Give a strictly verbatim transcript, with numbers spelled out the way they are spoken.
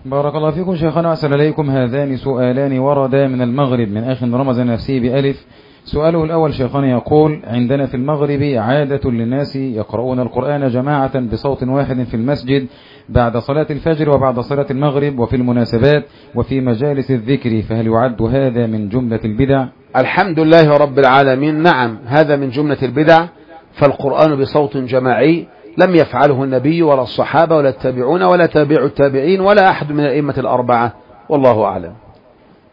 بارك الله فيكم شيخنا، أسأل إليكم هذان سؤالان وردا من المغرب من أخ رمز نفسه بألف. سؤاله الأول شيخنا يقول: عندنا في المغرب عادة للناس يقرؤون القرآن جماعة بصوت واحد في المسجد بعد صلاة الفجر وبعد صلاة المغرب وفي المناسبات وفي مجالس الذكر، فهل يعد هذا من جملة البدع؟ الحمد لله رب العالمين، نعم هذا من جملة البدع، فالقرآن بصوت جماعي لم يفعله النبي ولا الصحابة ولا التابعون ولا تابع التابعين ولا أحد من الأئمة الأربعة، والله أعلم.